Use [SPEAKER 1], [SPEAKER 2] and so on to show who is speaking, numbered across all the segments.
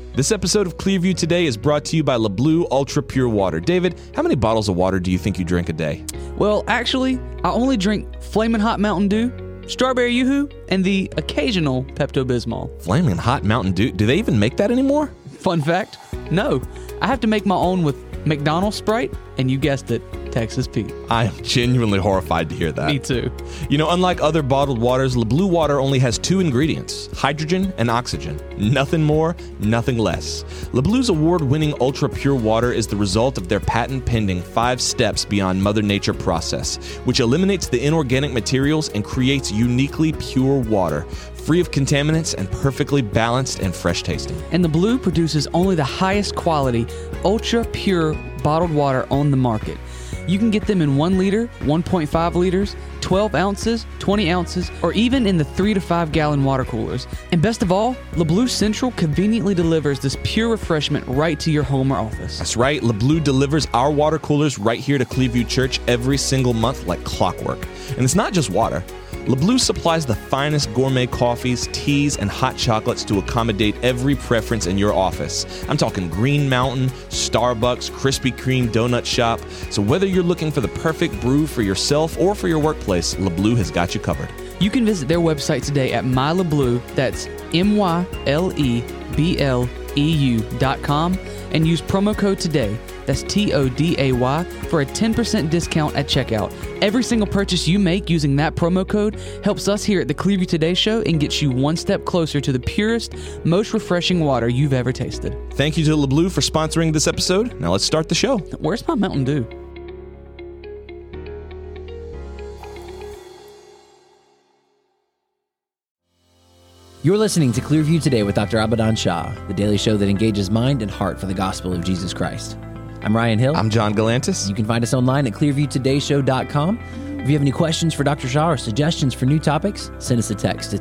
[SPEAKER 1] This episode of Clearview Today is brought to you by LeBlue Ultra Pure Water. David, how many bottles of water do you think you drink a day?
[SPEAKER 2] Well, actually, I only drink Flamin' Hot Mountain Dew, Strawberry Yoo-Hoo, and the occasional Pepto-Bismol.
[SPEAKER 1] Flaming Hot Mountain Dew? Do they even make that anymore?
[SPEAKER 2] Fun fact, no. I have to make my own with McDonald's Sprite, and you guessed it, Texas Pete.
[SPEAKER 1] I am genuinely horrified to hear that.
[SPEAKER 2] Me too.
[SPEAKER 1] You know, unlike other bottled waters, LeBlue water only has two ingredients, hydrogen and oxygen. Nothing more, nothing less. LeBlue's award-winning ultra pure water is the result of their patent-pending 5 steps beyond Mother Nature process, which eliminates the inorganic materials and creates uniquely pure water, free of contaminants and perfectly balanced and fresh tasting.
[SPEAKER 2] And the Blue produces only the highest quality, ultra pure bottled water on the market. You can get them in 1 liter, 1.5 liters, 12 ounces, 20 ounces, or even in the 3 to 5 gallon water coolers. And best of all, LeBlue Central conveniently delivers this pure refreshment right to your home or office.
[SPEAKER 1] That's right, LeBlue delivers our water coolers right here to Clearview Church every single month like clockwork. And it's not just water. LeBlue supplies the finest gourmet coffees, teas, and hot chocolates to accommodate every preference in your office. I'm talking Green Mountain, Starbucks, Krispy Kreme donut shop. So whether you're looking for the perfect brew for yourself or for your workplace, LeBlue has got you covered.
[SPEAKER 2] You can visit their website today at MyLeBlue, that's MyLebleu.com, and use promo code TODAY, that's TODAY, for a 10% discount at checkout. Every single purchase you make using that promo code helps us here at the Clearview Today Show and gets you one step closer to the purest, most refreshing water you've ever tasted.
[SPEAKER 1] Thank you to LeBlue for sponsoring this episode. Now let's start the show.
[SPEAKER 2] Where's my Mountain Dew?
[SPEAKER 3] You're listening to Clearview Today with Dr. Abadan Shah, the daily show that engages mind and heart for the gospel of Jesus Christ. I'm Ryan Hill.
[SPEAKER 1] I'm John Galantis.
[SPEAKER 3] You can find us online at clearviewtodayshow.com. If you have any questions for Dr. Shah or suggestions for new topics, send us a text to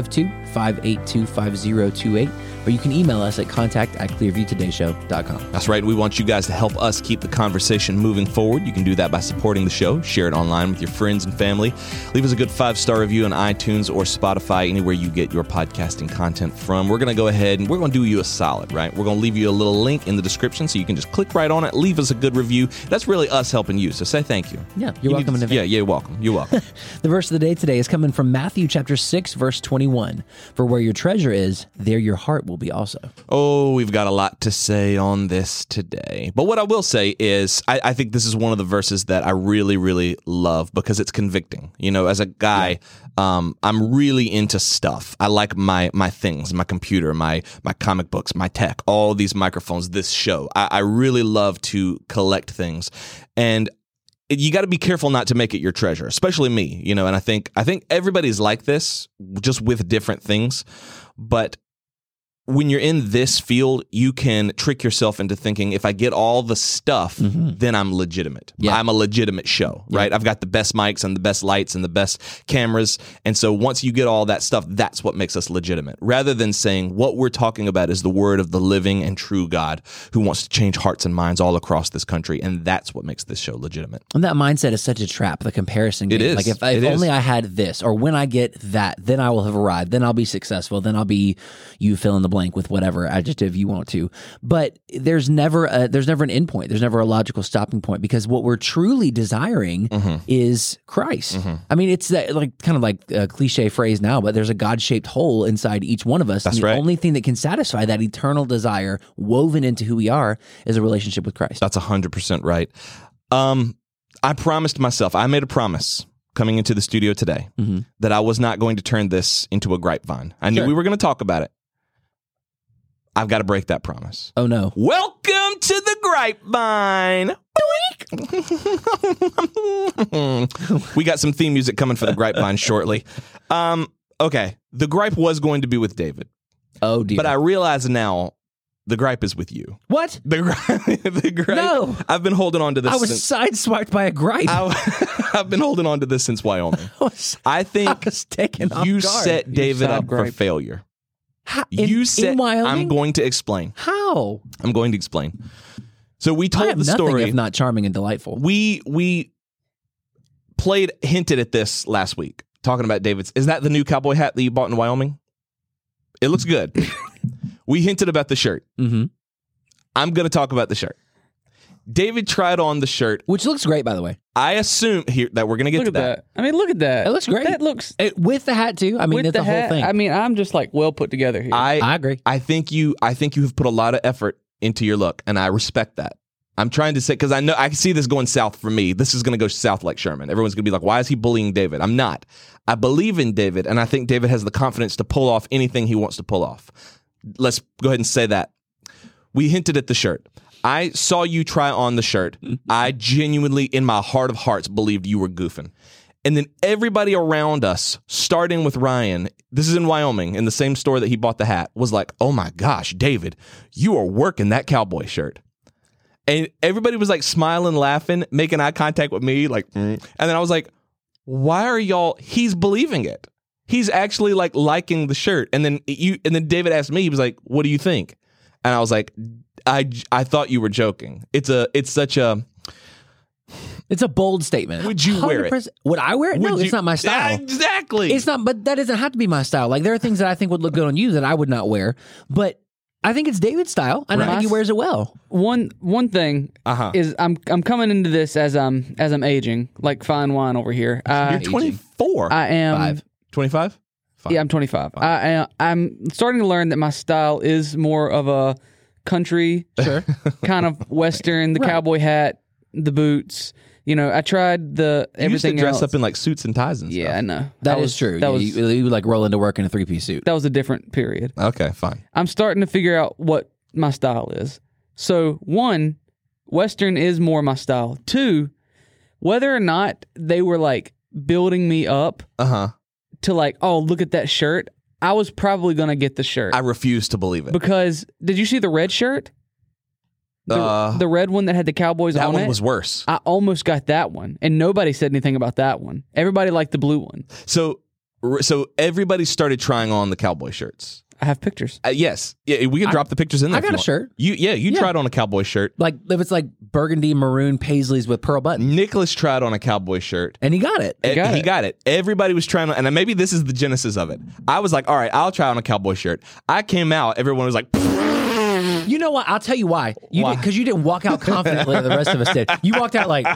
[SPEAKER 3] 252-582-5028, or you can email us at contact@clearviewtodayshow.com.
[SPEAKER 1] That's right. We want you guys to help us keep the conversation moving forward. You can do that by supporting the show. Share it online with your friends and family. Leave us a good 5-star review on iTunes or Spotify, anywhere you get your podcasting content from. We're going to go ahead and we're going to do you a solid, right? We're going to leave you a little link in the description so you can just click right on it, leave us a good review. That's really us helping you. So say thank you.
[SPEAKER 3] Yeah, you're welcome in advance.
[SPEAKER 1] Yeah, you're welcome. You're welcome.
[SPEAKER 3] The verse of the day today is coming from Matthew chapter 6, verse 21. For where your treasure is, there your heart will be also.
[SPEAKER 1] Oh, we've got a lot to say on this today. But what I will say is I think this is one of the verses that I really, really love because it's convicting. You know, as a guy, I'm really into stuff. I like my things, my computer, my comic books, my tech, all these microphones, this show. I really love to collect things. And you got to be careful not to make it your treasure, especially me, you know, and I think everybody's like this, just with different things. But when you're in this field, you can trick yourself into thinking, if I get all the stuff, then I'm legitimate. Yeah. I'm a legitimate show, right? I've got the best mics and the best lights and the best cameras. And so once you get all that stuff, that's what makes us legitimate. Rather than saying what we're talking about is the word of the living and true God who wants to change hearts and minds all across this country. And that's what makes this show legitimate.
[SPEAKER 3] And that mindset is such a trap, the comparison game.
[SPEAKER 1] It is.
[SPEAKER 3] Like if only I had this, or when I get that, then I will have arrived. Then I'll be successful. Then I'll be you fill in the blank with whatever adjective you want to. But there's never an end point. There's never a logical stopping point, because what we're truly desiring is Christ. I mean, it's that kind of like a cliche phrase now, but there's a God-shaped hole inside each one of us.
[SPEAKER 1] That's
[SPEAKER 3] and
[SPEAKER 1] right.
[SPEAKER 3] The only thing that can satisfy that eternal desire woven into who we are is a relationship with Christ.
[SPEAKER 1] That's 100% right. I promised myself, I made a promise coming into the studio today that I was not going to turn this into a grapevine. I knew we were going to talk about it. I've got to break that promise.
[SPEAKER 3] Oh, no.
[SPEAKER 1] Welcome to the grapevine. We got some theme music coming for the grapevine shortly. Okay, the gripe was going to be with David.
[SPEAKER 3] Oh, dear.
[SPEAKER 1] But I realize now the gripe is with you.
[SPEAKER 3] What?
[SPEAKER 1] The gripe.
[SPEAKER 3] No.
[SPEAKER 1] I've been holding on to this.
[SPEAKER 3] I was sideswiped by a gripe.
[SPEAKER 1] I've been holding on to this since Wyoming. I think
[SPEAKER 3] was taken off
[SPEAKER 1] you
[SPEAKER 3] guard.
[SPEAKER 1] set David up for
[SPEAKER 3] gripe.
[SPEAKER 1] failure.
[SPEAKER 3] In Wyoming?
[SPEAKER 1] I'm going to explain.
[SPEAKER 3] How?
[SPEAKER 1] I'm going to explain. So we
[SPEAKER 3] I
[SPEAKER 1] told
[SPEAKER 3] have
[SPEAKER 1] the
[SPEAKER 3] nothing
[SPEAKER 1] story.
[SPEAKER 3] if not charming and delightful.
[SPEAKER 1] We hinted at this last week, talking about David's. Is that the new cowboy hat that you bought in Wyoming? It looks good. We hinted about the shirt.
[SPEAKER 3] Mm-hmm.
[SPEAKER 1] I'm going to talk about the shirt. David tried on the shirt.
[SPEAKER 3] Which looks great, by the way.
[SPEAKER 1] I assume here that we're going to get
[SPEAKER 2] Look
[SPEAKER 1] to
[SPEAKER 2] at that. I mean, look at that.
[SPEAKER 3] It looks great.
[SPEAKER 2] That looks
[SPEAKER 3] With the hat, too. I mean,
[SPEAKER 2] with
[SPEAKER 3] it's
[SPEAKER 2] the
[SPEAKER 3] a whole
[SPEAKER 2] hat.
[SPEAKER 3] thing.
[SPEAKER 2] I mean, I'm just like well put together here.
[SPEAKER 3] I agree.
[SPEAKER 1] I think you have put a lot of effort into your look, and I respect that. I'm trying to say, because I know I see this going south for me. This is going to go south like Sherman. Everyone's going to be like, why is he bullying David? I'm not. I believe in David, and I think David has the confidence to pull off anything he wants to pull off. Let's go ahead and say that. We hinted at the shirt. I saw you try on the shirt. I genuinely, in my heart of hearts, believed you were goofing. And then everybody around us, starting with Ryan, this is in Wyoming, in the same store that he bought the hat, was like, oh my gosh, David, you are working that cowboy shirt. And everybody was like smiling, laughing, making eye contact with me, like, And then I was like, why are y'all, he's believing it. He's actually like liking the shirt. And then David asked me, he was like, what do you think? And I was like, I thought you were joking. It's such a bold statement. Would you wear it?
[SPEAKER 3] Would I wear it? No, it's not my style.
[SPEAKER 1] Exactly.
[SPEAKER 3] It's not, but that doesn't have to be my style. Like there are things that I think would look good on you that I would not wear, but I think it's David's style, and I think he wears it well.
[SPEAKER 2] One thing is I'm coming into this as I'm aging, like fine wine over here.
[SPEAKER 1] You're 24.
[SPEAKER 2] I am
[SPEAKER 1] 25.
[SPEAKER 2] Yeah, I'm 25. I'm starting to learn that my style is more of a country, kind of Western, the cowboy hat, the boots. You know, I tried everything
[SPEAKER 1] you used to dress
[SPEAKER 2] else.
[SPEAKER 1] up in like suits and ties and stuff.
[SPEAKER 2] Yeah, I know.
[SPEAKER 3] That is true. You would like roll into work in a 3-piece suit.
[SPEAKER 2] That was a different period.
[SPEAKER 1] Okay, fine.
[SPEAKER 2] I'm starting to figure out what my style is. So, 1, Western is more my style. 2, whether or not they were like building me up to like, oh, look at that shirt, I was probably going to get the shirt.
[SPEAKER 1] I refuse to believe it.
[SPEAKER 2] Because, did you see the red shirt? The red one that had the Cowboys on it?
[SPEAKER 1] That one was worse.
[SPEAKER 2] I almost got that one, and nobody said anything about that one. Everybody liked the blue one.
[SPEAKER 1] So everybody started trying on the cowboy shirts.
[SPEAKER 2] I have pictures.
[SPEAKER 1] Yes. Yeah, we can drop the pictures in there.
[SPEAKER 3] I got a shirt.
[SPEAKER 1] You tried on a cowboy shirt.
[SPEAKER 3] Like, if it's like burgundy, maroon, paisleys with pearl buttons.
[SPEAKER 1] Nicholas tried on a cowboy shirt.
[SPEAKER 3] And he got it.
[SPEAKER 1] He got it. Everybody was trying on, and maybe this is the genesis of it. I was like, all right, I'll try on a cowboy shirt. I came out, everyone was like,
[SPEAKER 3] you know what? I'll tell you why. Because you didn't walk out confidently like the rest of us did. You walked out like...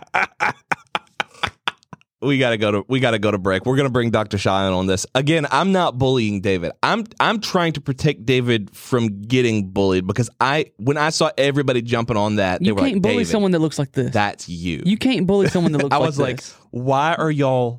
[SPEAKER 1] We gotta go to break. We're gonna bring Dr. Shaw in on this. Again, I'm not bullying David. I'm trying to protect David from getting bullied because when I saw everybody jumping on that, they were like,
[SPEAKER 2] you can't bully
[SPEAKER 1] David,
[SPEAKER 2] someone that looks like this.
[SPEAKER 1] That's you.
[SPEAKER 2] You can't bully someone that looks like this.
[SPEAKER 1] I was like, why are y'all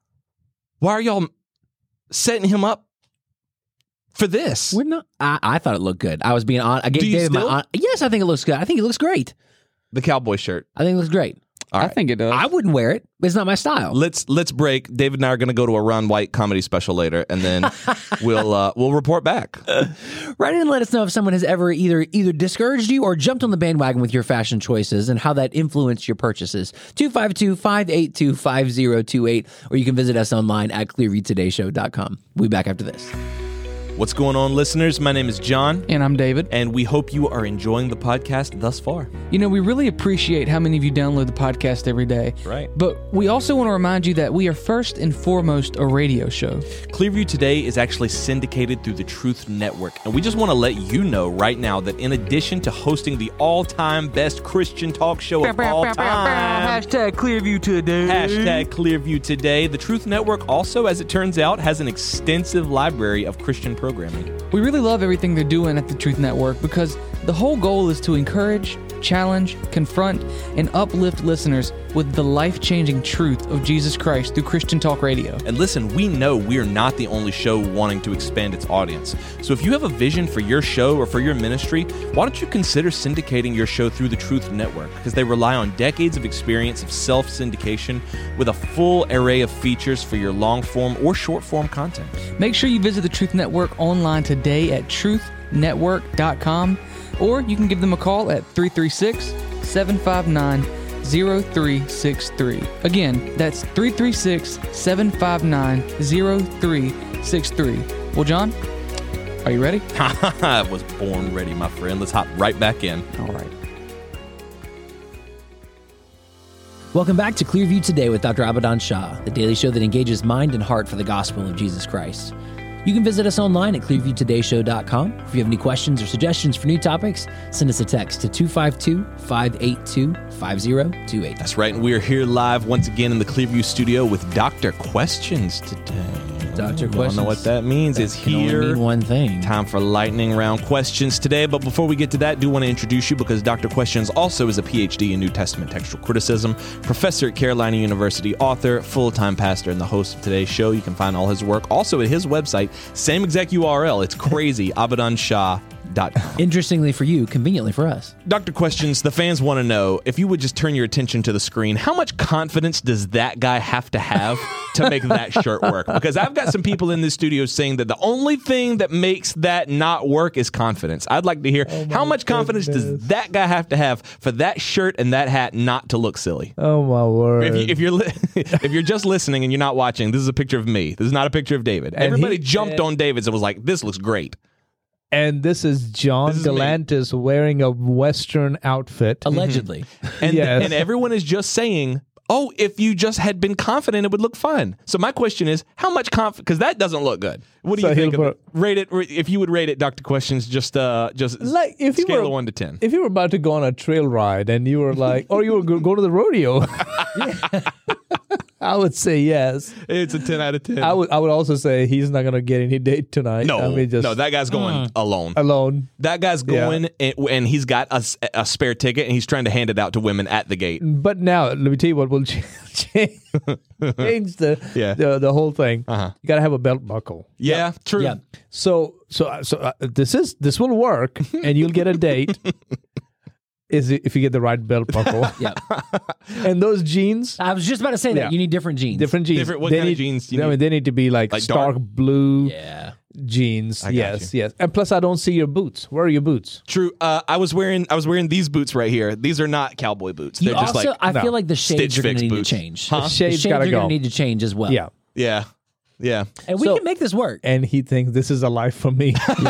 [SPEAKER 1] setting him up for this?
[SPEAKER 3] We're not. I thought it looked good. I was being honest. I gave David my yes, I think it looks good. I think it looks great.
[SPEAKER 1] The cowboy shirt.
[SPEAKER 3] I think it looks great.
[SPEAKER 1] All right.
[SPEAKER 2] I think it does.
[SPEAKER 3] I wouldn't wear it. It's not my style.
[SPEAKER 1] Let's break. David and I are going to go to a Ron White comedy special later, and then we'll report back.
[SPEAKER 3] Write in and let us know if someone has ever either discouraged you or jumped on the bandwagon with your fashion choices and how that influenced your purchases. 252-582-5028, or you can visit us online at clearviewtodayshow.com. We'll be back after this.
[SPEAKER 1] What's going on, listeners? My name is John.
[SPEAKER 2] And I'm David.
[SPEAKER 1] And we hope you are enjoying the podcast thus far.
[SPEAKER 2] You know, we really appreciate how many of you download the podcast every day.
[SPEAKER 1] Right.
[SPEAKER 2] But we also want to remind you that we are first and foremost a radio show.
[SPEAKER 1] Clearview Today is actually syndicated through the Truth Network. And we just want to let you know right now that in addition to hosting the all-time best Christian talk show of all time,
[SPEAKER 2] Hashtag Clearview Today.
[SPEAKER 1] Hashtag Clearview Today, the Truth Network also, as it turns out, has an extensive library of Christian programming.
[SPEAKER 2] We really love everything they're doing at the Truth Network because the whole goal is to encourage, challenge, confront, and uplift listeners with the life-changing truth of Jesus Christ through Christian Talk Radio.
[SPEAKER 1] And listen, we know we're not the only show wanting to expand its audience. So if you have a vision for your show or for your ministry, why don't you consider syndicating your show through the Truth Network? Because they rely on decades of experience of self-syndication with a full array of features for your long-form or short-form content.
[SPEAKER 2] Make sure you visit the Truth Network online today at truthnetwork.com, or you can give them a call at 336-759-0363. Again, that's 336-759-0363. Well, John, are you ready?
[SPEAKER 1] I was born ready, my friend. Let's hop right back in.
[SPEAKER 2] All right.
[SPEAKER 3] Welcome back to Clearview Today with Dr. Abadan Shah, the daily show that engages mind and heart for the gospel of Jesus Christ. You can visit us online at clearviewtodayshow.com. If you have any questions or suggestions for new topics, send us a text to 252-582-5028.
[SPEAKER 1] That's right, and we are here live once again in the Clearview studio with Dr. Questions today.
[SPEAKER 3] Dr.
[SPEAKER 1] Don't
[SPEAKER 3] Questions.
[SPEAKER 1] know what that means. It's
[SPEAKER 3] Can only
[SPEAKER 1] here.
[SPEAKER 3] mean one thing.
[SPEAKER 1] Time for lightning round questions today. But before we get to that, I do want to introduce you because Dr. Questions also is a PhD in New Testament textual criticism, professor at Carolina University, author, full-time pastor, and the host of today's show. You can find all his work also at his website, same exact URL. It's crazy, AbadanShah.com.
[SPEAKER 3] Interestingly for you, conveniently for us.
[SPEAKER 1] Dr. Questions, the fans want to know, if you would just turn your attention to the screen, how much confidence does that guy have to make that shirt work? Because I've got some people in this studio saying that the only thing that makes that not work is confidence. I'd like to hear, how much confidence does that guy have to for that shirt and that hat not to look silly?
[SPEAKER 4] Oh my word!
[SPEAKER 1] If you're just listening and you're not watching, this is a picture of me. This is not a picture of David. Everybody jumped on David's and was like, this looks great.
[SPEAKER 4] And this is John
[SPEAKER 1] This is me.
[SPEAKER 4] Galantis wearing a Western outfit.
[SPEAKER 3] Allegedly.
[SPEAKER 1] And,
[SPEAKER 4] Yes.
[SPEAKER 1] and everyone is just saying, oh, if you just had been confident, it would look fun. So my question is, how much confidence? Because that doesn't look good. What do
[SPEAKER 4] So
[SPEAKER 1] you think
[SPEAKER 4] he'll
[SPEAKER 1] of it? Rate it, if you would rate it, Dr. Questions, just
[SPEAKER 4] Like if you
[SPEAKER 1] scale
[SPEAKER 4] were
[SPEAKER 1] of 1 to 10.
[SPEAKER 4] if you were about to go on a trail ride and you were like, or you were go to the rodeo, I would say yes.
[SPEAKER 1] It's a 10 out of 10.
[SPEAKER 4] I would also say he's not gonna get any date tonight.
[SPEAKER 1] no,
[SPEAKER 4] I mean, just
[SPEAKER 1] no, that guy's going alone.
[SPEAKER 4] alone.
[SPEAKER 1] That guy's going and he's got a spare ticket and he's trying to hand it out to women at the gate.
[SPEAKER 4] But now let me tell you what will change the whole thing.
[SPEAKER 1] Uh-huh.
[SPEAKER 4] You gotta have a belt buckle.
[SPEAKER 1] Yeah, true.
[SPEAKER 3] Yeah.
[SPEAKER 4] So this will work, and you'll get a date. Is it if you get the right belt buckle?
[SPEAKER 3] Yeah.
[SPEAKER 4] And those jeans,
[SPEAKER 3] I was just about to say that.
[SPEAKER 4] Yeah.
[SPEAKER 3] You need different jeans.
[SPEAKER 4] different jeans.
[SPEAKER 1] What
[SPEAKER 4] They
[SPEAKER 1] kind of
[SPEAKER 4] need-
[SPEAKER 1] jeans do you
[SPEAKER 4] I mean,
[SPEAKER 1] need?
[SPEAKER 4] they need to be like
[SPEAKER 1] Like
[SPEAKER 4] stark
[SPEAKER 1] dark?
[SPEAKER 4] blue
[SPEAKER 3] Yeah.
[SPEAKER 4] jeans.
[SPEAKER 1] I got
[SPEAKER 4] Yes, yes. And plus, I don't see your boots. Where are your boots?
[SPEAKER 1] True. I was wearing these boots right here. These are not cowboy boots.
[SPEAKER 3] You
[SPEAKER 1] They're just
[SPEAKER 3] also,
[SPEAKER 1] like
[SPEAKER 3] I
[SPEAKER 4] no.
[SPEAKER 3] feel like the shades
[SPEAKER 1] Stitch
[SPEAKER 3] are going
[SPEAKER 1] Fix
[SPEAKER 3] to need
[SPEAKER 1] boots.
[SPEAKER 3] to change.
[SPEAKER 1] Huh?
[SPEAKER 3] The
[SPEAKER 4] Shades
[SPEAKER 3] shades
[SPEAKER 4] gotta
[SPEAKER 3] are going
[SPEAKER 4] go.
[SPEAKER 3] to need to change as well.
[SPEAKER 1] yeah.
[SPEAKER 3] And we
[SPEAKER 4] So-
[SPEAKER 3] can make this work.
[SPEAKER 4] And he thinks this is a life for me.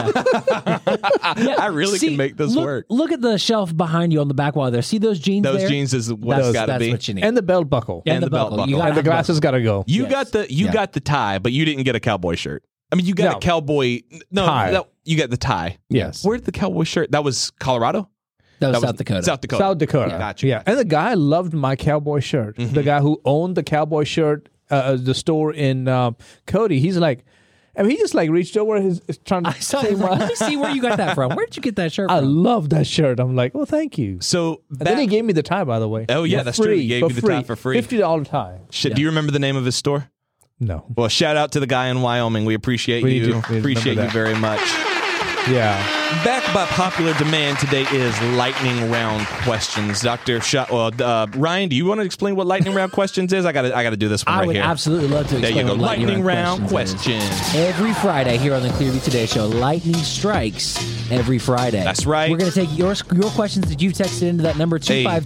[SPEAKER 1] I really
[SPEAKER 3] See,
[SPEAKER 1] can make this
[SPEAKER 3] look,
[SPEAKER 1] work.
[SPEAKER 3] Look at the shelf behind you on the back wall there. See those jeans
[SPEAKER 1] Those
[SPEAKER 3] there?
[SPEAKER 1] jeans is what it's got to
[SPEAKER 3] That's
[SPEAKER 1] be.
[SPEAKER 3] what you need.
[SPEAKER 4] And the belt buckle.
[SPEAKER 3] And the belt buckle. You gotta
[SPEAKER 4] And the
[SPEAKER 3] have the
[SPEAKER 4] glasses gotta go.
[SPEAKER 1] You
[SPEAKER 3] Yes.
[SPEAKER 1] got the tie, but you didn't get a cowboy shirt. I mean, you got
[SPEAKER 4] No.
[SPEAKER 1] a cowboy. No,
[SPEAKER 4] Tie.
[SPEAKER 1] you got the tie.
[SPEAKER 4] Yes.
[SPEAKER 1] Where did the cowboy shirt? That was Colorado.
[SPEAKER 3] That was
[SPEAKER 1] That
[SPEAKER 3] South Dakota.
[SPEAKER 1] South Dakota.
[SPEAKER 4] South Dakota.
[SPEAKER 3] Yeah.
[SPEAKER 1] Gotcha.
[SPEAKER 4] Yeah. And the guy loved my cowboy shirt. The guy who owned the cowboy shirt, the store in Cody, he's like, I mean, he just like reached over his trying to
[SPEAKER 3] I saw
[SPEAKER 4] say
[SPEAKER 3] him.
[SPEAKER 4] my-
[SPEAKER 3] Let me see where you got that from. Where did you get that shirt
[SPEAKER 4] I
[SPEAKER 3] from?
[SPEAKER 4] love that shirt. I'm like, well, thank you.
[SPEAKER 1] So
[SPEAKER 4] And then he gave me the tie, by the way.
[SPEAKER 1] Oh, yeah,
[SPEAKER 4] For
[SPEAKER 1] that's true. He gave you the tie for free.
[SPEAKER 4] $50 tie.
[SPEAKER 1] Do you remember the name of his store?
[SPEAKER 4] No.
[SPEAKER 1] Well, shout out to the guy in Wyoming. We appreciate
[SPEAKER 4] We
[SPEAKER 1] you.
[SPEAKER 4] do. We
[SPEAKER 1] Appreciate you
[SPEAKER 4] remember that.
[SPEAKER 1] very much.
[SPEAKER 4] Yeah.
[SPEAKER 1] Back by popular demand today is lightning round questions. Dr. Ryan, do you want to explain what lightning round questions is? I got to do this one
[SPEAKER 3] I
[SPEAKER 1] right
[SPEAKER 3] would
[SPEAKER 1] here.
[SPEAKER 3] absolutely love to
[SPEAKER 1] There you
[SPEAKER 3] explain
[SPEAKER 1] go.
[SPEAKER 3] what
[SPEAKER 1] Lightning round
[SPEAKER 3] questions is.
[SPEAKER 1] questions.
[SPEAKER 3] Every Friday here on the Clearview Today Show, lightning strikes every Friday.
[SPEAKER 1] That's right.
[SPEAKER 3] We're going to take your questions that you've texted into that number,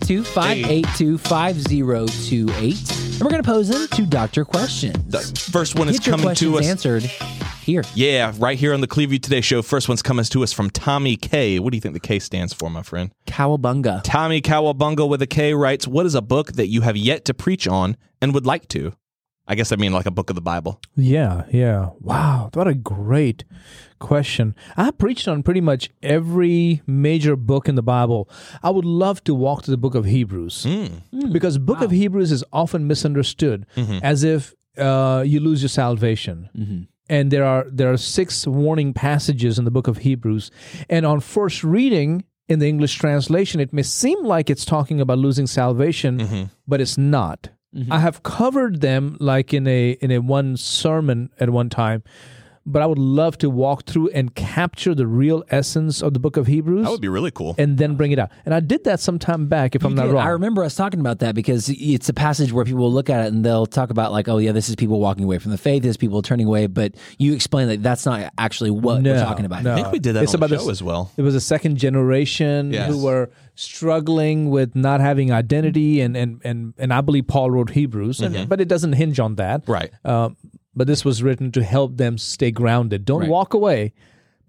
[SPEAKER 3] 252-582-5028. And we're going to pose them to Dr. Questions.
[SPEAKER 1] The first one is
[SPEAKER 3] Get your
[SPEAKER 1] coming
[SPEAKER 3] questions
[SPEAKER 1] to us.
[SPEAKER 3] answered here.
[SPEAKER 1] Yeah, right here on the Clearview Today Show. First one's coming to us from Tommy K. What do you think the K stands for, my friend?
[SPEAKER 3] Cowabunga.
[SPEAKER 1] Tommy Cowabunga with a K writes, what is a book that you have yet to preach on and would like to? I guess I mean like a book of the Bible.
[SPEAKER 4] Yeah, yeah. Wow, what a great question. I preached on pretty much every major book in the Bible. I would love to walk to the book of Hebrews because book of Hebrews is often misunderstood as if you lose your salvation. And there are 6 warning passages in the book of Hebrews. And on first reading in the English translation, it may seem like it's talking about losing salvation, but it's not. I have covered them like in a one sermon at one time, but I would love to walk through and capture the real essence of the book of Hebrews
[SPEAKER 1] That would be really cool.
[SPEAKER 4] and then bring it out. And I did that some time back, if I'm not wrong.
[SPEAKER 3] I remember us talking about that because it's a passage where people will look at it and they'll talk about like, oh yeah, this is people walking away from the faith, this is people turning away, but you explain that that's not actually what we're talking about.
[SPEAKER 4] no.
[SPEAKER 1] I think we did that
[SPEAKER 4] It's
[SPEAKER 1] on the
[SPEAKER 4] about
[SPEAKER 1] show
[SPEAKER 4] this-
[SPEAKER 1] as well.
[SPEAKER 4] It was a second generation
[SPEAKER 1] Yes.
[SPEAKER 4] who were struggling with not having identity, and I believe Paul wrote Hebrews, but it doesn't hinge on that.
[SPEAKER 1] Right.
[SPEAKER 4] But this was written to help them stay grounded. Don't
[SPEAKER 3] Right.
[SPEAKER 4] walk away,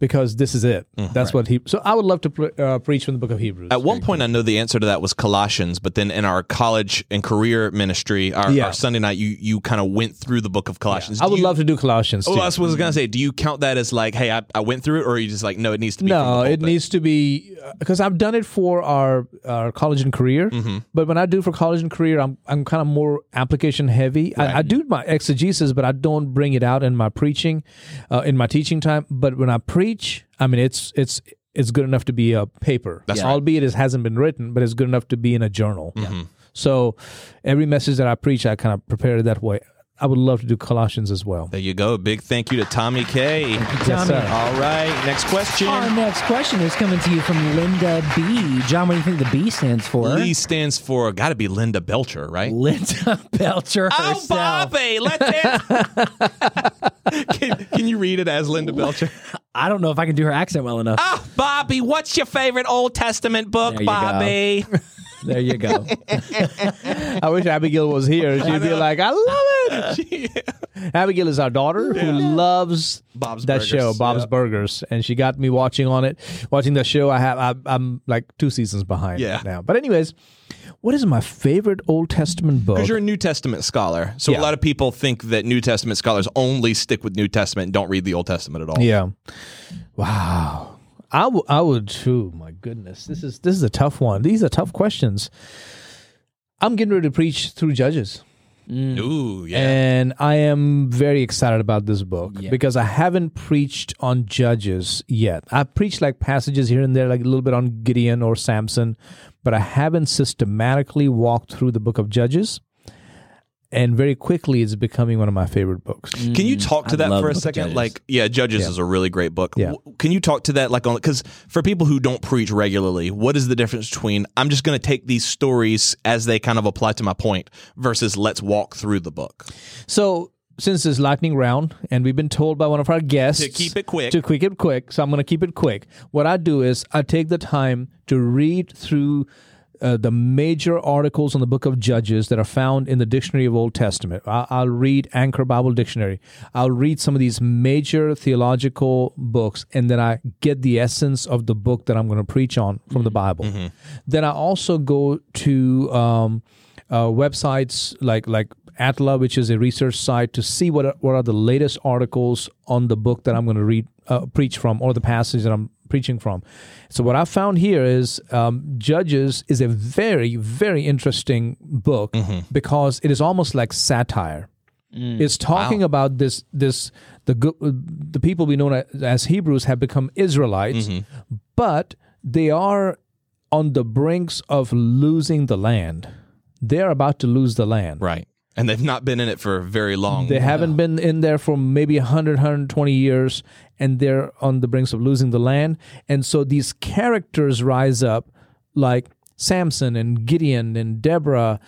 [SPEAKER 4] because this is it. That's what he. So I would love to preach from the book of Hebrews.
[SPEAKER 1] At one point, I know the answer to that was Colossians, but then in our college and career ministry, our Sunday night, you kind of went through the book of Colossians.
[SPEAKER 4] I would love to do Colossians.
[SPEAKER 1] Oh,
[SPEAKER 4] too.
[SPEAKER 1] that's what I was gonna say. Do you count that as like, hey, I went through it, or are you just like, no, it needs to be?
[SPEAKER 4] No,
[SPEAKER 1] from the
[SPEAKER 4] it
[SPEAKER 1] pulpit?
[SPEAKER 4] needs to be because I've done it for our college and career. But when I do for college and career, I'm kind of more application heavy. I do my exegesis, but I don't bring it out in my preaching, in my teaching time. But when I preach, I mean, it's good enough to be a paper.
[SPEAKER 1] That's right.
[SPEAKER 4] Albeit it hasn't been written, but it's good enough to be in a journal. So every message that I preach, I kind of prepare it that way. I would love to do Colossians as well.
[SPEAKER 1] There you go. Big thank you to Tommy K.
[SPEAKER 4] Yes, sir.
[SPEAKER 1] All right, next question.
[SPEAKER 3] Our next question is coming to you from Linda B. John, what do you think the B stands for?
[SPEAKER 1] Lee stands for, got to be Linda Belcher, right?
[SPEAKER 3] Linda Belcher herself.
[SPEAKER 1] Oh, Bobby, let's can you read it as Linda Belcher?
[SPEAKER 3] I don't know if I can do her accent well enough.
[SPEAKER 1] Oh, Bobby, what's your favorite Old Testament book,
[SPEAKER 3] There you
[SPEAKER 1] Bobby?
[SPEAKER 3] There you go.
[SPEAKER 4] I wish Abigail was here. She'd be like, I love it. Abigail is our daughter who loves
[SPEAKER 1] Bob's
[SPEAKER 4] that
[SPEAKER 1] Burgers.
[SPEAKER 4] show, Bob's
[SPEAKER 1] Yeah.
[SPEAKER 4] Burgers, and she got me watching the show. I'm like 2 seasons behind now. But anyways, what is my favorite Old Testament book?
[SPEAKER 1] Because you're a New Testament scholar. So a lot of people think that New Testament scholars only stick with New Testament and don't read the Old Testament at all.
[SPEAKER 4] Yeah. Wow. I would too. My goodness, this is a tough one. These are tough questions. I'm getting ready to preach through Judges.
[SPEAKER 1] Ooh, yeah.
[SPEAKER 4] And I am very excited about this book because I haven't preached on Judges yet. I preached like passages here and there, like a little bit on Gideon or Samson, but I haven't systematically walked through the book of Judges. And very quickly, it's becoming one of my favorite books.
[SPEAKER 1] Can you talk to
[SPEAKER 3] I
[SPEAKER 1] that
[SPEAKER 3] love
[SPEAKER 1] for a
[SPEAKER 3] Judges.
[SPEAKER 1] second? Like, Judges is a really great book.
[SPEAKER 4] Yeah.
[SPEAKER 1] Can you talk to that, like, on because for people who don't preach regularly, what is the difference between I'm just going to take these stories as they kind of apply to my point versus let's walk through the book?
[SPEAKER 4] So, since it's lightning round, and we've been told by one of our guests
[SPEAKER 1] To keep it quick.
[SPEAKER 4] to keep it quick, so I'm going to keep it quick. What I do is I take the time to read through the major articles on the book of Judges that are found in the Dictionary of Old Testament. I'll read Anchor Bible Dictionary. I'll read some of these major theological books, and then I get the essence of the book that I'm going to preach on from the Bible. Then I also go to websites like Atla, which is a research site, to see what are the latest articles on the book that I'm going to preach from, or the passage that I'm preaching from. So what I found here is Judges is a very, very interesting book because it is almost like satire. It's talking about the people we know as Hebrews have become Israelites, but they are on the brinks of losing the land. They're about to lose the land.
[SPEAKER 1] Right. And they've not been in it for very long.
[SPEAKER 4] They haven't been in there for maybe 100, 120 years, and they're on the brinks of losing the land. And so these characters rise up like Samson and Gideon and Deborah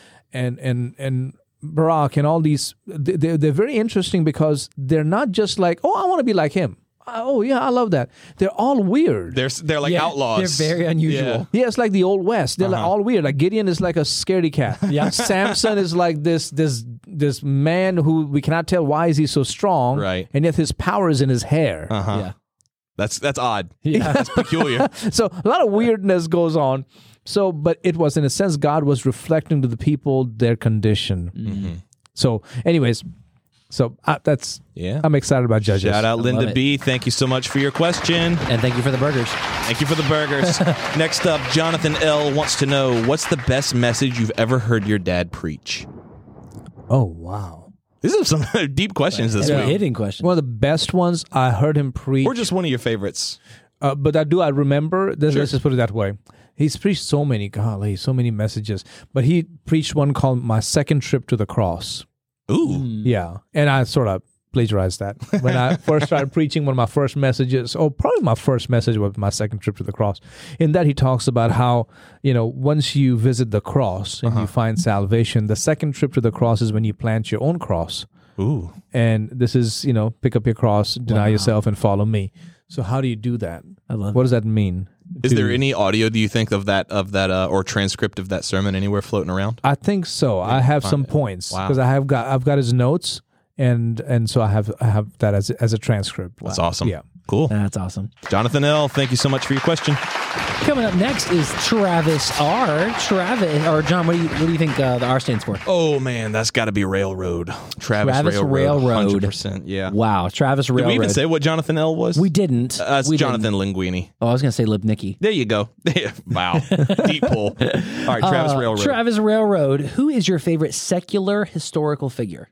[SPEAKER 4] and Barak and all these. They're very interesting because they're not just like, oh, I want to be like him. Oh, yeah, I love that. They're all weird.
[SPEAKER 1] They're like outlaws.
[SPEAKER 3] They're very unusual.
[SPEAKER 4] Yeah, it's like the Old West. They're like all weird. Like Gideon is like a scaredy cat.
[SPEAKER 3] Yeah.
[SPEAKER 4] Samson is like this man who we cannot tell why is he so strong.
[SPEAKER 1] Right.
[SPEAKER 4] And yet his power is in his hair.
[SPEAKER 3] Yeah.
[SPEAKER 1] That's odd.
[SPEAKER 3] Yeah.
[SPEAKER 1] That's peculiar.
[SPEAKER 4] So a lot of weirdness goes on. So, but it was in a sense God was reflecting to the people their condition. So, anyways, that's I'm excited about Judges.
[SPEAKER 1] Shout out Linda
[SPEAKER 3] it.
[SPEAKER 1] B. Thank you so much for your question.
[SPEAKER 3] And thank you for the burgers.
[SPEAKER 1] Thank you for the burgers. Next up, Jonathan L. wants to know, what's the best message you've ever heard your dad preach?
[SPEAKER 4] Oh wow.
[SPEAKER 1] These are some deep questions this
[SPEAKER 3] That's a
[SPEAKER 1] week.
[SPEAKER 3] hitting question.
[SPEAKER 4] One of the best ones I heard him preach.
[SPEAKER 1] Or just one of your favorites.
[SPEAKER 4] But I remember. Let's just put it that way. He's preached so many messages. But he preached one called "My Second Trip to the Cross."
[SPEAKER 1] Ooh.
[SPEAKER 4] Yeah, and I sort of plagiarized that when I first started preaching. One of my first messages, probably my first message, was my second trip to the cross. In that, he talks about how once you visit the cross and you find salvation, the second trip to the cross is when you plant your own cross.
[SPEAKER 1] Ooh.
[SPEAKER 4] And this is pick up your cross, deny yourself, and follow me. So how do you do that?
[SPEAKER 3] I love
[SPEAKER 4] What does that mean?
[SPEAKER 1] Is there any audio, do you think, of that or transcript of that sermon anywhere floating around?
[SPEAKER 4] I think so. I have some points
[SPEAKER 1] Wow.
[SPEAKER 4] because I've got his notes, and so I have that as a transcript.
[SPEAKER 1] That's awesome.
[SPEAKER 4] Yeah.
[SPEAKER 1] Cool.
[SPEAKER 3] That's awesome.
[SPEAKER 1] Jonathan L., thank you so much for your question.
[SPEAKER 3] Coming up next is Travis R. Travis, or John, what do you think the R stands for?
[SPEAKER 1] Oh, man, that's got to be Railroad. Travis
[SPEAKER 3] Railroad.
[SPEAKER 1] 100%, yeah.
[SPEAKER 3] Wow, Travis Railroad.
[SPEAKER 1] Did we even say what Jonathan L. was?
[SPEAKER 3] We didn't.
[SPEAKER 1] That's
[SPEAKER 3] We
[SPEAKER 1] Jonathan
[SPEAKER 3] didn't.
[SPEAKER 1] Linguini.
[SPEAKER 3] Oh, I was going to say Lipnicki.
[SPEAKER 1] There you go. Wow. Deep pull. All right, Travis Railroad.
[SPEAKER 3] Travis Railroad. Who is your favorite secular historical figure?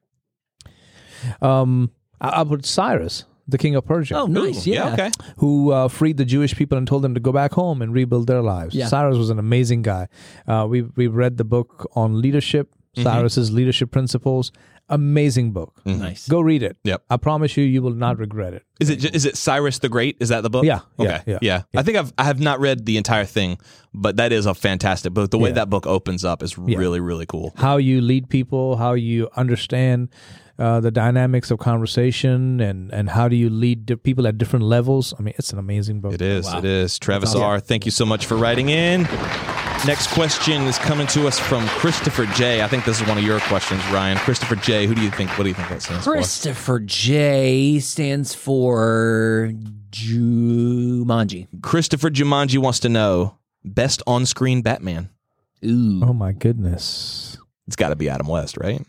[SPEAKER 4] I put Cyrus, the king of Persia.
[SPEAKER 3] Oh, nice.
[SPEAKER 1] Ooh,
[SPEAKER 3] Yeah.
[SPEAKER 1] okay.
[SPEAKER 4] Who freed the Jewish people and told them to go back home and rebuild their lives.
[SPEAKER 3] Yeah.
[SPEAKER 4] Cyrus was an amazing guy. We've read the book on leadership, Cyrus's leadership principles. Amazing book.
[SPEAKER 3] Nice.
[SPEAKER 4] Go read it.
[SPEAKER 1] Yep.
[SPEAKER 4] I promise you will not regret it.
[SPEAKER 1] Is it Cyrus the Great? Is that the book?
[SPEAKER 4] Yeah,
[SPEAKER 1] Okay.
[SPEAKER 4] yeah.
[SPEAKER 1] I think I have not read the entire thing, but that is a fantastic book. The way
[SPEAKER 4] Yeah.
[SPEAKER 1] that book opens up is really, really cool.
[SPEAKER 4] How you lead people, how you understand the dynamics of conversation, and how do you lead people at different levels. I mean, it's an amazing book.
[SPEAKER 1] It is. It is. Travis R., thank you so much for writing in. Next question is coming to us from Christopher J. I think this is one of your questions, Ryan. Christopher J. What do you think that stands for?
[SPEAKER 3] Christopher J stands for Jumanji.
[SPEAKER 1] Christopher Jumanji wants to know best on-screen Batman.
[SPEAKER 3] Ooh.
[SPEAKER 4] Oh my goodness.
[SPEAKER 1] It's got to be Adam West, right?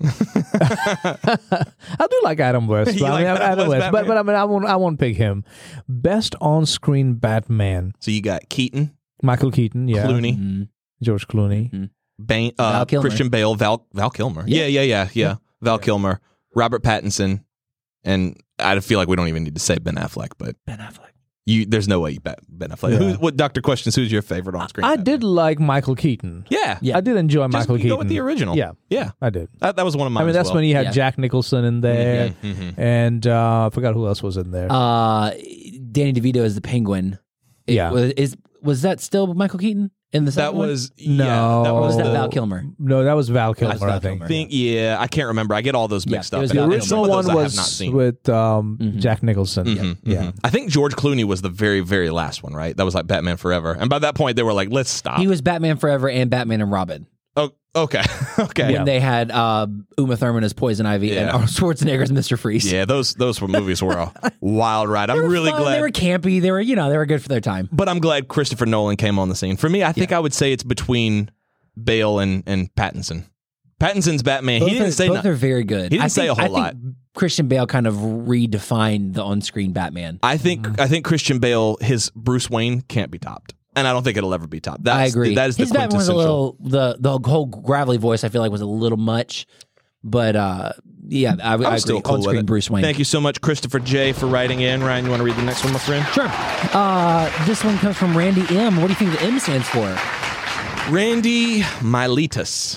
[SPEAKER 4] I do like Adam West.
[SPEAKER 1] You
[SPEAKER 4] but
[SPEAKER 1] like Adam West
[SPEAKER 4] but
[SPEAKER 1] Batman?
[SPEAKER 4] I won't pick him. Best on-screen Batman.
[SPEAKER 1] So you got Keaton,
[SPEAKER 4] Michael Keaton, yeah.
[SPEAKER 1] Clooney,
[SPEAKER 3] Mhm.
[SPEAKER 4] George Clooney.
[SPEAKER 3] Mhm.
[SPEAKER 1] Bane,
[SPEAKER 3] Val Kilmer.
[SPEAKER 1] Christian Bale, Val Kilmer. Yeah. Val Kilmer, Robert Pattinson, and I feel like we don't even need to say Ben Affleck, but
[SPEAKER 3] Ben Affleck.
[SPEAKER 1] there's no way you bet Ben Affleck.
[SPEAKER 4] Yeah.
[SPEAKER 1] What Dr. Questions? Who's your favorite on screen?
[SPEAKER 4] I did like Michael Keaton.
[SPEAKER 1] Yeah.
[SPEAKER 3] Yeah.
[SPEAKER 4] I did enjoy
[SPEAKER 1] Just
[SPEAKER 4] Michael
[SPEAKER 1] go
[SPEAKER 4] Keaton.
[SPEAKER 1] with the original.
[SPEAKER 4] Yeah,
[SPEAKER 1] Yeah.
[SPEAKER 4] I did.
[SPEAKER 1] That was one of mine.
[SPEAKER 4] I mean,
[SPEAKER 1] as
[SPEAKER 4] that's
[SPEAKER 1] well.
[SPEAKER 4] when he had
[SPEAKER 3] Yeah.
[SPEAKER 4] Jack Nicholson in there,
[SPEAKER 1] Mhm.
[SPEAKER 4] and I forgot who else was in there.
[SPEAKER 3] Danny DeVito as the Penguin.
[SPEAKER 4] Yeah.
[SPEAKER 3] Was that still Michael Keaton in the
[SPEAKER 1] That
[SPEAKER 3] second one?
[SPEAKER 1] was
[SPEAKER 4] No.
[SPEAKER 1] yeah, that
[SPEAKER 3] Or was
[SPEAKER 1] was
[SPEAKER 3] that
[SPEAKER 1] the
[SPEAKER 3] Val Kilmer?
[SPEAKER 4] No, that was Val Kilmer,
[SPEAKER 3] Val
[SPEAKER 4] I think.
[SPEAKER 3] Kilmer.
[SPEAKER 1] thing. Yeah, I can't remember. I get all those mixed
[SPEAKER 3] it
[SPEAKER 1] up.
[SPEAKER 3] was
[SPEAKER 1] and
[SPEAKER 3] Val
[SPEAKER 1] I-
[SPEAKER 4] The
[SPEAKER 3] Kilmer.
[SPEAKER 1] some
[SPEAKER 4] original
[SPEAKER 1] of
[SPEAKER 4] one
[SPEAKER 1] those I have
[SPEAKER 4] was
[SPEAKER 1] not seen.
[SPEAKER 4] with Jack Nicholson.
[SPEAKER 1] Mhm,
[SPEAKER 4] Yeah.
[SPEAKER 1] mhm. I think George Clooney was the very, very last one, right? That was like Batman Forever. And by that point, they were like, let's stop.
[SPEAKER 3] He was Batman Forever and Batman and Robin.
[SPEAKER 1] Oh, okay. Okay.
[SPEAKER 3] When they had Uma Thurman as Poison Ivy and
[SPEAKER 1] Yeah.
[SPEAKER 3] Arnold Schwarzenegger as Mr. Freeze.
[SPEAKER 1] Yeah, those movies were a wild ride. I'm really
[SPEAKER 3] Fun,
[SPEAKER 1] glad.
[SPEAKER 3] They were campy. They were good for their time.
[SPEAKER 1] But I'm glad Christopher Nolan came on the scene. For me, I think I would say it's between Bale and Pattinson. Pattinson's Batman. He didn't say
[SPEAKER 3] both
[SPEAKER 1] nothing.
[SPEAKER 3] are very good.
[SPEAKER 1] He didn't say a whole
[SPEAKER 3] I think
[SPEAKER 1] lot.
[SPEAKER 3] Christian Bale kind of redefined the on-screen Batman.
[SPEAKER 1] I think Christian Bale, his Bruce Wayne can't be topped. And I don't think it'll ever be topped.
[SPEAKER 3] I agree.
[SPEAKER 1] That is the
[SPEAKER 3] His Batman was a
[SPEAKER 1] quintessential.
[SPEAKER 3] little the whole gravelly voice. I feel like was a little much, but yeah, I
[SPEAKER 1] I'm
[SPEAKER 3] agree.
[SPEAKER 1] still cool with
[SPEAKER 3] On-screen
[SPEAKER 1] it.
[SPEAKER 3] Bruce Wayne.
[SPEAKER 1] Thank you so much, Christopher J, for writing in. Ryan, you want to read the next one, my friend?
[SPEAKER 3] Sure. This one comes from Randy M. What do you think the M stands for?
[SPEAKER 1] Randy Miletus.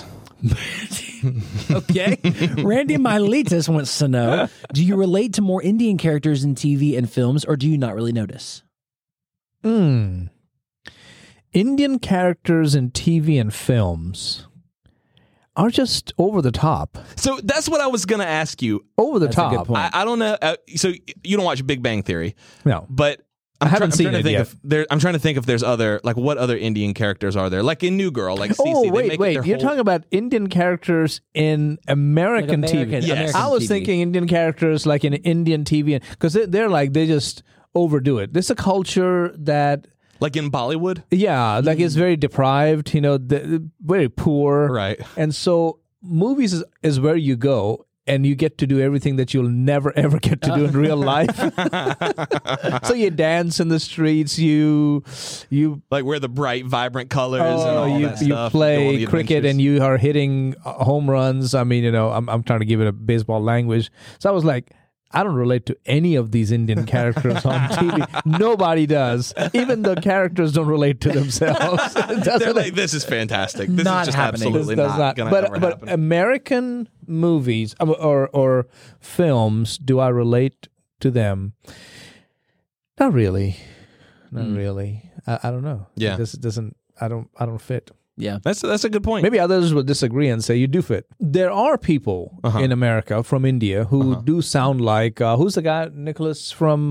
[SPEAKER 3] Okay. Randy Miletus wants to know, do you relate to more Indian characters in TV and films, or do you not really notice?
[SPEAKER 4] Indian characters in TV and films are just over the top.
[SPEAKER 1] So that's what I was going to ask you.
[SPEAKER 4] Over the
[SPEAKER 3] That's a
[SPEAKER 4] top.
[SPEAKER 3] good point.
[SPEAKER 1] I don't know. So you don't watch Big Bang Theory,
[SPEAKER 4] No.
[SPEAKER 1] but
[SPEAKER 4] I haven't seen
[SPEAKER 1] trying to
[SPEAKER 4] it
[SPEAKER 1] think
[SPEAKER 4] yet.
[SPEAKER 1] if there. I'm trying to think if there's other, like, what other Indian characters are there? Like in New Girl, like Cece.
[SPEAKER 4] Oh,
[SPEAKER 1] they
[SPEAKER 4] wait.
[SPEAKER 1] make it their
[SPEAKER 4] You're
[SPEAKER 1] whole-
[SPEAKER 4] talking about Indian characters in American,
[SPEAKER 3] Like
[SPEAKER 4] TV.
[SPEAKER 3] American-
[SPEAKER 1] Yes.
[SPEAKER 3] American
[SPEAKER 4] I was
[SPEAKER 3] TV.
[SPEAKER 4] thinking Indian characters like in Indian TV, because they're like, they just overdo it. There's a culture that,
[SPEAKER 1] like in Bollywood,
[SPEAKER 4] yeah, like it's very deprived, very poor.
[SPEAKER 1] right?
[SPEAKER 4] And so movies is where you go and you get to do everything that you'll never ever get to do in real life. So you dance in the streets, you
[SPEAKER 1] Like where the bright, vibrant colors and all
[SPEAKER 4] you
[SPEAKER 1] that
[SPEAKER 4] you
[SPEAKER 1] stuff. Go on
[SPEAKER 4] play
[SPEAKER 1] the
[SPEAKER 4] cricket
[SPEAKER 1] adventures.
[SPEAKER 4] and you are hitting home runs. I mean, I'm trying to give it a baseball language. So I was like, I don't relate to any of these Indian characters on TV. Nobody does. Even the characters don't relate to themselves. It
[SPEAKER 1] They're
[SPEAKER 4] doesn't
[SPEAKER 1] like, this is fantastic. This
[SPEAKER 3] Not
[SPEAKER 1] is just
[SPEAKER 3] happening.
[SPEAKER 1] absolutely
[SPEAKER 4] This does
[SPEAKER 1] not going to ever
[SPEAKER 4] but
[SPEAKER 1] happen.
[SPEAKER 4] American movies or films, do I relate to them? Not really. Not really. I don't know.
[SPEAKER 1] Yeah.
[SPEAKER 4] This doesn't. I don't fit.
[SPEAKER 3] Yeah.
[SPEAKER 1] That's a good point.
[SPEAKER 4] Maybe others would disagree and say you do fit. There are people in America from India who do sound like who's the guy, Nicholas from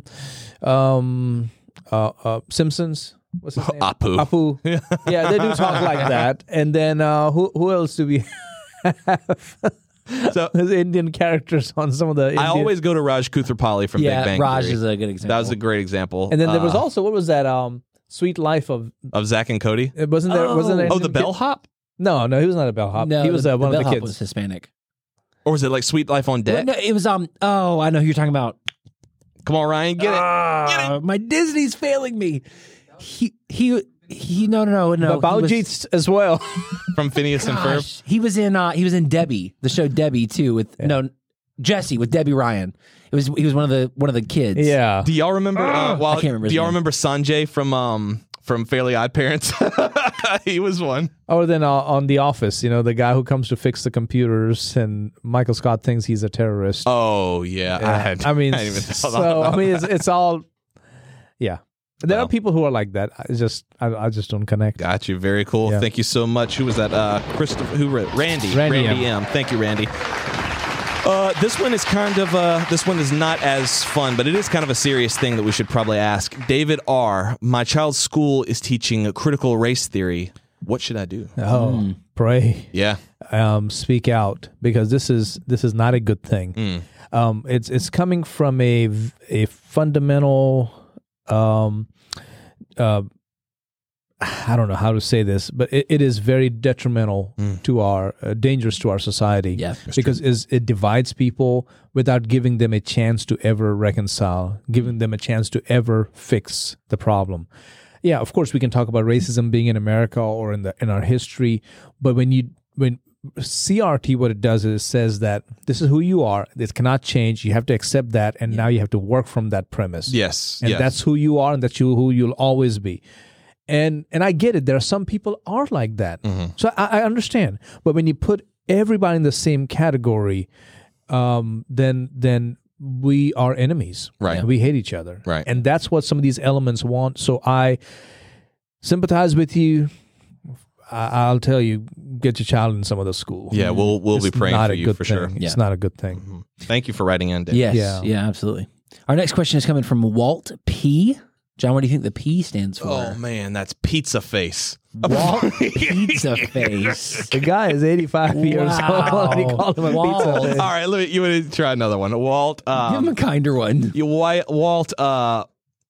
[SPEAKER 4] Simpsons? What's his name?
[SPEAKER 1] Apu.
[SPEAKER 4] Yeah, they do talk like that. And then who else do we have?
[SPEAKER 1] So
[SPEAKER 4] There's Indian characters on some of the.
[SPEAKER 1] I always go to Raj Koothrappali from Big Bang
[SPEAKER 3] Raj
[SPEAKER 1] Theory.
[SPEAKER 3] is a good example.
[SPEAKER 1] That was a great example.
[SPEAKER 4] And then there was also what was that? Sweet Life of.
[SPEAKER 1] Zach and Cody.
[SPEAKER 4] Wasn't there? Wasn't there?
[SPEAKER 1] Oh, the
[SPEAKER 4] Indian kid?
[SPEAKER 1] bellhop?
[SPEAKER 4] No, he was not a bellhop.
[SPEAKER 3] No,
[SPEAKER 4] he was one of the
[SPEAKER 3] bellhop
[SPEAKER 4] kids.
[SPEAKER 3] was Hispanic.
[SPEAKER 1] Or was it like Sweet Life on Deck?
[SPEAKER 3] No, it was Oh, I know who you're talking about.
[SPEAKER 1] Come on, Ryan, get it.
[SPEAKER 3] My Disney's failing me. He no.
[SPEAKER 4] But Baljeet as well.
[SPEAKER 1] From Phineas and Ferb.
[SPEAKER 3] Gosh, he was in Debbie, the show Debbie too, with Jesse with Debbie Ryan. He was one of the kids.
[SPEAKER 4] Yeah.
[SPEAKER 1] Do y'all remember?
[SPEAKER 3] I can't remember his
[SPEAKER 1] Do y'all
[SPEAKER 3] name.
[SPEAKER 1] remember Sanjay from Fairly Odd Parents? He was one.
[SPEAKER 4] Or then on The Office, the guy who comes to fix the computers, and Michael Scott thinks he's a terrorist.
[SPEAKER 1] Oh yeah,
[SPEAKER 4] Yeah.
[SPEAKER 1] I
[SPEAKER 4] mean,
[SPEAKER 1] didn't even thought
[SPEAKER 4] so
[SPEAKER 1] about
[SPEAKER 4] I mean, it's all, yeah. There
[SPEAKER 1] Wow.
[SPEAKER 4] are people who are like that. I just don't connect.
[SPEAKER 1] Got you. Very cool.
[SPEAKER 4] Yeah.
[SPEAKER 1] Thank you so much. Who was that? Christopher. Who wrote? Randy.
[SPEAKER 4] Randy
[SPEAKER 1] M. Thank you, Randy. This one is this one is not as fun, but it is kind of a serious thing that we should probably ask. David R. My child's school is teaching critical race theory. What should I do?
[SPEAKER 4] Oh, pray.
[SPEAKER 1] Yeah.
[SPEAKER 4] Speak out, because this is not a good thing. It's coming from a fundamental. I don't know how to say this, but it is very detrimental to our dangerous to our society.
[SPEAKER 3] Yeah,
[SPEAKER 4] because it divides people without giving them a chance to ever reconcile, giving them a chance to ever fix the problem. Yeah, of course we can talk about racism being in America or in our history, but when CRT, what it does is it says that this is who you are. This cannot change. You have to accept that, and now you have to work from that premise.
[SPEAKER 1] Yes.
[SPEAKER 4] And that's who you are, and that's who you'll always be. And I get it. There are some people are like that. So I understand. But when you put everybody in the same category, then we are enemies.
[SPEAKER 1] Right.
[SPEAKER 4] We hate each other.
[SPEAKER 1] Right.
[SPEAKER 4] And that's what some of these elements want. So I sympathize with you. I'll tell you, get your child in some other school.
[SPEAKER 1] Yeah, we'll be
[SPEAKER 4] It's
[SPEAKER 1] praying
[SPEAKER 4] not
[SPEAKER 1] for
[SPEAKER 4] a
[SPEAKER 1] you
[SPEAKER 4] good
[SPEAKER 1] for
[SPEAKER 4] thing.
[SPEAKER 1] sure.
[SPEAKER 4] It's not a good thing.
[SPEAKER 1] Thank you for writing in, Dave.
[SPEAKER 3] Yes.
[SPEAKER 4] Yeah.
[SPEAKER 3] Absolutely. Our next question is coming from Walt P. John, what do you think the P stands for?
[SPEAKER 1] Oh man, that's pizza face.
[SPEAKER 3] Walt Pizza Face.
[SPEAKER 4] The guy is 85 years old. And he called him a
[SPEAKER 3] Walt.
[SPEAKER 4] pizza face.
[SPEAKER 1] All right, you want to try another one? Walt.
[SPEAKER 3] Give him a kinder one.
[SPEAKER 1] Walt. I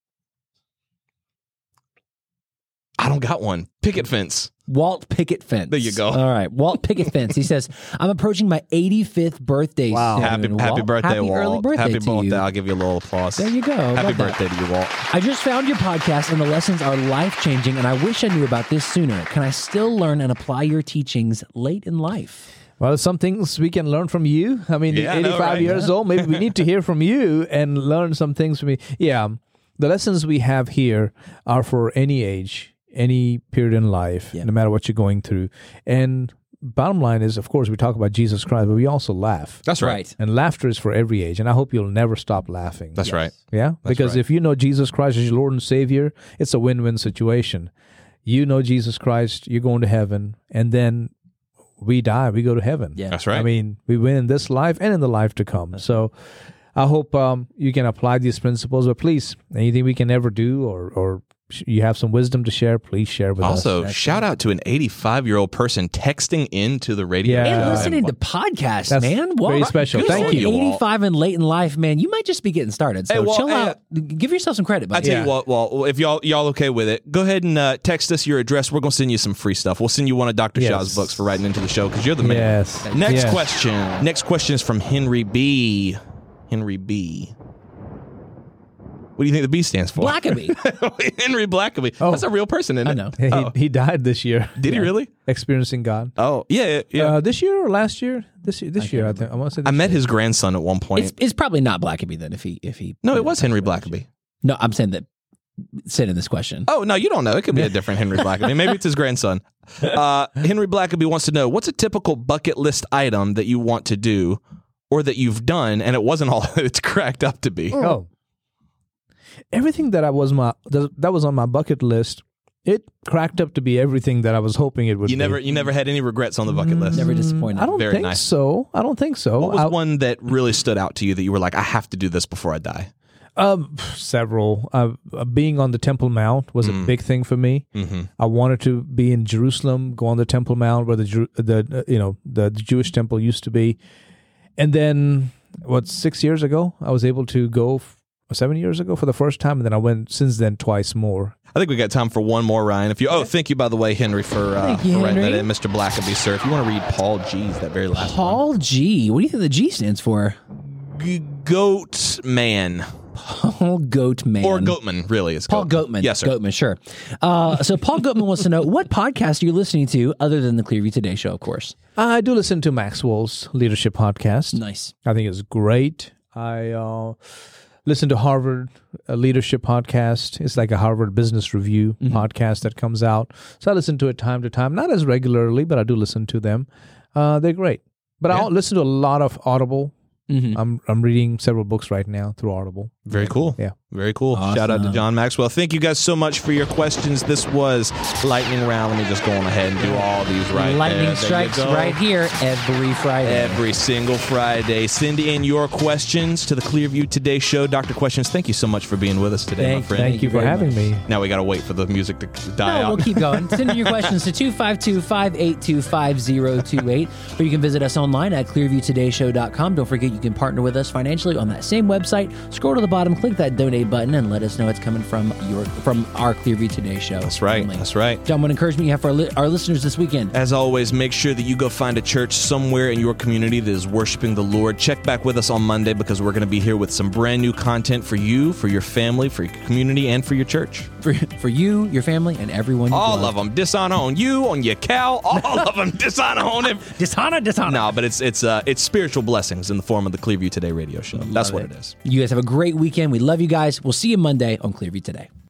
[SPEAKER 1] don't got one. Picket fence.
[SPEAKER 3] Walt Picket Fence.
[SPEAKER 1] There you go.
[SPEAKER 3] All right. Walt Picket Fence. He says, I'm approaching my 85th birthday soon.
[SPEAKER 1] Happy
[SPEAKER 3] Walt.
[SPEAKER 1] birthday,
[SPEAKER 3] Happy
[SPEAKER 1] Walt.
[SPEAKER 3] early birthday
[SPEAKER 1] Happy
[SPEAKER 3] to
[SPEAKER 1] birthday.
[SPEAKER 3] you.
[SPEAKER 1] I'll give you a little applause.
[SPEAKER 3] There you go.
[SPEAKER 1] Happy
[SPEAKER 3] Love that.
[SPEAKER 1] birthday to you, Walt.
[SPEAKER 3] I just found your podcast and the lessons are life-changing, and I wish I knew about this sooner. Can I still learn and apply your teachings late in life?
[SPEAKER 4] Well, some things we can learn from you. I mean,
[SPEAKER 1] Yeah, I know,
[SPEAKER 4] 85
[SPEAKER 1] right?
[SPEAKER 4] years old, maybe we need to hear from you and learn some things from you. Yeah, the lessons we have here are for any age, any period in life, no matter what you're going through. And bottom line is, of course, we talk about Jesus Christ, but we also laugh.
[SPEAKER 1] That's right.
[SPEAKER 4] And laughter is for every age. And I hope you'll never stop laughing.
[SPEAKER 1] That's right.
[SPEAKER 4] Yeah? Because
[SPEAKER 1] right.
[SPEAKER 4] if you know Jesus Christ as your Lord and Savior, it's a win-win situation. You know Jesus Christ, you're going to heaven, and then we die, we go to heaven.
[SPEAKER 3] Yeah.
[SPEAKER 1] That's right.
[SPEAKER 4] I mean, we win in this life and in the life to come. So I hope you can apply these principles. But please, anything we can ever do or you have some wisdom to share, please share with us.
[SPEAKER 1] Also, shout out to an 85-year-old person texting into the radio.
[SPEAKER 4] Yeah.
[SPEAKER 3] And listening to podcasts,
[SPEAKER 4] That's
[SPEAKER 3] man.
[SPEAKER 4] very special.
[SPEAKER 1] Good
[SPEAKER 4] Thank
[SPEAKER 1] on
[SPEAKER 4] you.
[SPEAKER 1] Walt.
[SPEAKER 3] 85 and late in life, man. You might just be getting started. So
[SPEAKER 1] Hey, Walt,
[SPEAKER 3] chill
[SPEAKER 1] hey,
[SPEAKER 3] out. Give yourself some credit,
[SPEAKER 1] I
[SPEAKER 3] buddy.
[SPEAKER 1] tell you what, Walt, if y'all okay with it, go ahead and text us your address. We're going to send you some free stuff. We'll send you one of Dr.
[SPEAKER 4] Yes.
[SPEAKER 1] Shaw's books for writing into the show because you're the man.
[SPEAKER 4] Yes.
[SPEAKER 1] Next
[SPEAKER 4] Yes.
[SPEAKER 1] question. Next question is from Henry B. Henry B. What do you think the B stands for?
[SPEAKER 3] Blackaby.
[SPEAKER 1] Henry Blackaby.
[SPEAKER 4] Oh.
[SPEAKER 1] That's a real person, isn't it?
[SPEAKER 3] I know.
[SPEAKER 4] Hey,
[SPEAKER 1] Oh.
[SPEAKER 4] he died this year.
[SPEAKER 1] Did he really?
[SPEAKER 4] Experiencing God.
[SPEAKER 1] Oh, yeah.
[SPEAKER 4] This year or last year? This year, I think. I want to say.
[SPEAKER 1] I
[SPEAKER 4] This
[SPEAKER 1] met
[SPEAKER 4] year.
[SPEAKER 1] his grandson at one point.
[SPEAKER 3] It's probably not Blackaby then if he
[SPEAKER 1] No, it was Henry Blackaby.
[SPEAKER 3] No, I'm saying that said in this question.
[SPEAKER 1] Oh, no, you don't know. It could be a different Henry Blackaby. Maybe it's his grandson. Henry Blackaby wants to know, what's a typical bucket list item that you want to do or that you've done and it wasn't all that it's cracked up to be?
[SPEAKER 4] Oh, everything that was on my bucket list, it cracked up to be everything that I was hoping it would.
[SPEAKER 1] You never had any regrets on the bucket list?
[SPEAKER 3] Never disappointed.
[SPEAKER 4] I don't
[SPEAKER 1] Very
[SPEAKER 4] think
[SPEAKER 1] nice.
[SPEAKER 4] so. I don't think so.
[SPEAKER 1] What was one that really stood out to you that you were like, I have to do this before I die?
[SPEAKER 4] Several. Being on the Temple Mount was a big thing for me.
[SPEAKER 1] Mm-hmm.
[SPEAKER 4] I wanted to be in Jerusalem, go on the Temple Mount where the Jewish temple used to be, And then, 6 years ago, I was able to go, 7 years ago for the first time, and then I went since then twice more.
[SPEAKER 1] I think we got time for one more, Ryan. Thank you, by the way, Henry, for writing that in, Mr. Blackaby, sir. If you want to read Paul G's, that very last one.
[SPEAKER 3] Paul G. What do you think the G stands for?
[SPEAKER 1] Goat Man.
[SPEAKER 3] Paul Goatman.
[SPEAKER 1] Or Goatman, really. Is
[SPEAKER 3] Paul Goatman.
[SPEAKER 1] Yes, sir.
[SPEAKER 3] Goatman, sure. So Paul Goatman wants to know, what podcast are you listening to other than the Clearview Today Show, of course?
[SPEAKER 4] I do listen to Maxwell's Leadership Podcast.
[SPEAKER 3] Nice.
[SPEAKER 4] I think it's great. I listen to Harvard Leadership Podcast. It's like a Harvard Business Review podcast that comes out. So I listen to it time to time. Not as regularly, but I do listen to them. They're great. But I listen to a lot of Audible. I'm reading several books right now through Audible.
[SPEAKER 1] Very cool.
[SPEAKER 4] Yeah.
[SPEAKER 1] Very cool.
[SPEAKER 3] Awesome.
[SPEAKER 1] Shout out to John Maxwell. Thank you guys so much for your questions. This was Lightning Round. Let me just go on ahead and do all these right
[SPEAKER 3] Lightning
[SPEAKER 1] there.
[SPEAKER 3] strikes right here every Friday.
[SPEAKER 1] Every single Friday. Send in your questions to the Clearview Today Show. Dr. Questions, thank you so much for being with us today, my friend.
[SPEAKER 4] Thank you for
[SPEAKER 3] very
[SPEAKER 4] having me.
[SPEAKER 1] Now we got to wait for the music to die
[SPEAKER 3] No,
[SPEAKER 1] out.
[SPEAKER 3] we'll keep going. Send in your questions to 252-582-5028, or you can visit us online at clearviewtodayshow.com. Don't forget you can partner with us financially on that same website. Scroll to the bottom, click that donate button, and let us know it's coming from our Clearview Today Show.
[SPEAKER 1] That's right.
[SPEAKER 3] Only.
[SPEAKER 1] That's right.
[SPEAKER 3] John, what encouragement you have for our listeners this weekend?
[SPEAKER 1] As always, make sure that you go find a church somewhere in your community that is worshiping the Lord. Check back with us on Monday because we're going to be here with some brand new content for you, for your family, for your community, and for your church.
[SPEAKER 3] For you, your family, and everyone you
[SPEAKER 1] All
[SPEAKER 3] love.
[SPEAKER 1] of them. Dishonor on you, on your cow. All of them. Dishonor on him.
[SPEAKER 3] Dishonor.
[SPEAKER 1] No, but it's spiritual blessings in the form of the Clearview Today radio show. That's what it is.
[SPEAKER 3] You guys have a great weekend. We love you guys. We'll see you Monday on Clearview Today.